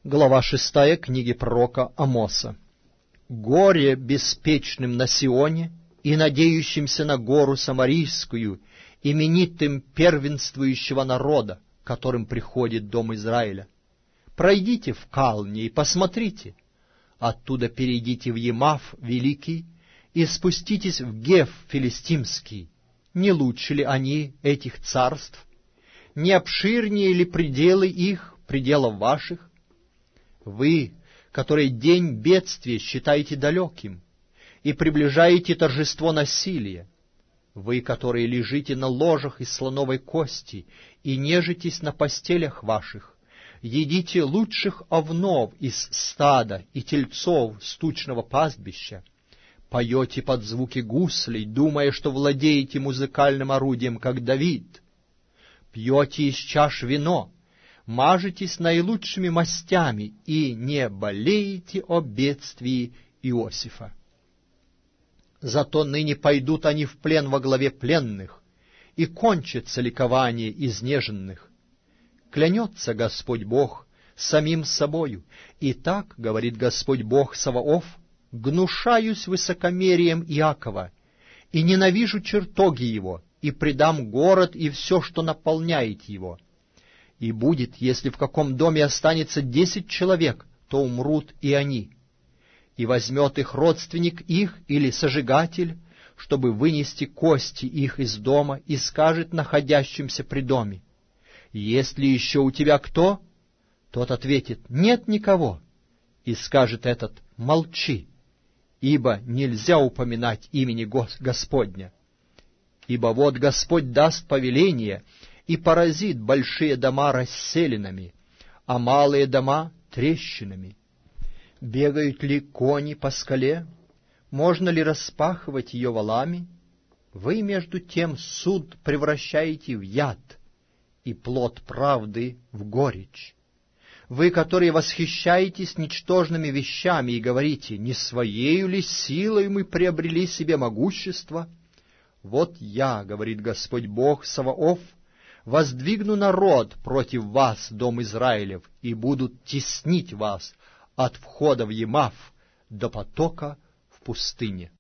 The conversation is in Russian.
Глава 6 книги пророка Амоса. «Горе беспечным на Сионе и надеющимся на гору Самарийскую, именитым первенствующего народа, которым приходит дом Израиля. Пройдите в Калне и посмотрите, оттуда перейдите в Емав великий и спуститесь в Геф филистимский. Не лучше ли они этих царств? Не обширнее ли пределы их, пределов ваших? Вы, которые день бедствия считаете далеким и приближаете торжество насилия, вы, которые лежите на ложах из слоновой кости и нежитесь на постелях ваших, едите лучших овнов из стада и тельцов с тучного пастбища, поете под звуки гуслей, думая, что владеете музыкальным орудием, как Давид, пьете из чаш вино, мажетесь наилучшими мастями и не болеете о бедствии Иосифа. Зато ныне пойдут они в плен во главе пленных, и кончится ликование изнеженных. Клянется Господь Бог самим собою, и так, говорит Господь Бог Саваоф, гнушаюсь высокомерием Иакова, и ненавижу чертоги его, и предам город и все, что наполняет его. И будет, если в каком доме останется 10 человек, то умрут и они. И возьмет их родственник их или сожигатель, чтобы вынести кости их из дома, и скажет находящимся при доме: «Есть ли еще у тебя кто?» Тот ответит: «Нет никого». И скажет этот: «Молчи, ибо нельзя упоминать имени Господня. Ибо вот Господь даст повеление и поразит большие дома расселинами, а малые дома трещинами. Бегают ли кони по скале? Можно ли распахивать ее валами? Вы, между тем, суд превращаете в яд, и плод правды в горечь. Вы, которые восхищаетесь ничтожными вещами и говорите: не своею ли силой мы приобрели себе могущество? Вот я, говорит Господь Бог Саваоф, воздвигну народ против вас, дом Израилев, и будут теснить вас от входа в Емав до потока в пустыне».